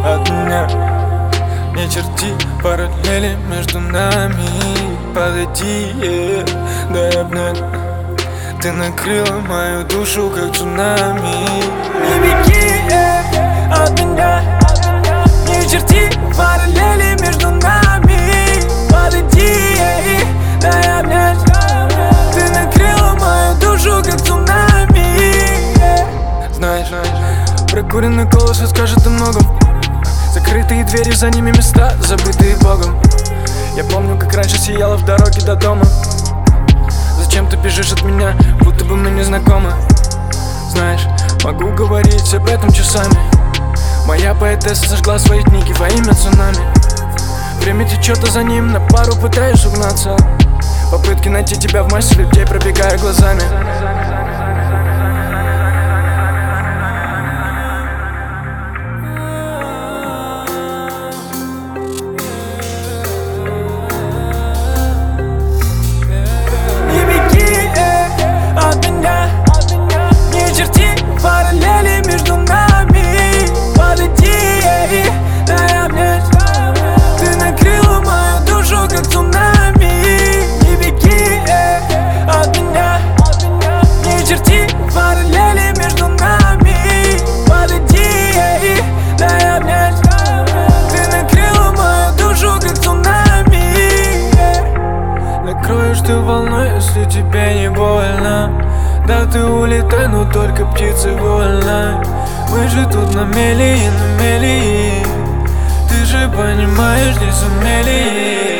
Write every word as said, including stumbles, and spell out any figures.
от меня. Не черти параллели между нами. Подойди, yeah, дай обнять. Ты накрыла мою душу, как цунами. Не беги, yeah, от меня. Не черти параллели между нами. Подойди, yeah, дай обнять. Ты накрыла мою душу, как цунами, yeah. Знаешь, прокуренный колос скажет о многом. Закрытые двери, за ними места, забытые Богом. Я помню, как раньше сияла в дороге до дома. Зачем ты бежишь от меня, будто бы мы не знакомы? Знаешь, могу говорить об этом часами. Моя поэтесса сожгла свои книги во имя цунами. Время течет, а за ним на пару пытаюсь угнаться. Попытки найти тебя в массе людей, пробегая глазами. Параллели между нами. Подойди, yeah, дай обнять. Ты накрыла мою душу, как цунами. Не беги, yeah, от меня. Не черти параллели между нами. Подойди, yeah, дай обнять. Ты накрыла мою душу, как цунами, yeah. Накроешь ты волной, если тебе не больно. Да ты улетай, но только птицы вольно. Мы же тут на мели и на мели. Ты же понимаешь, не сумели.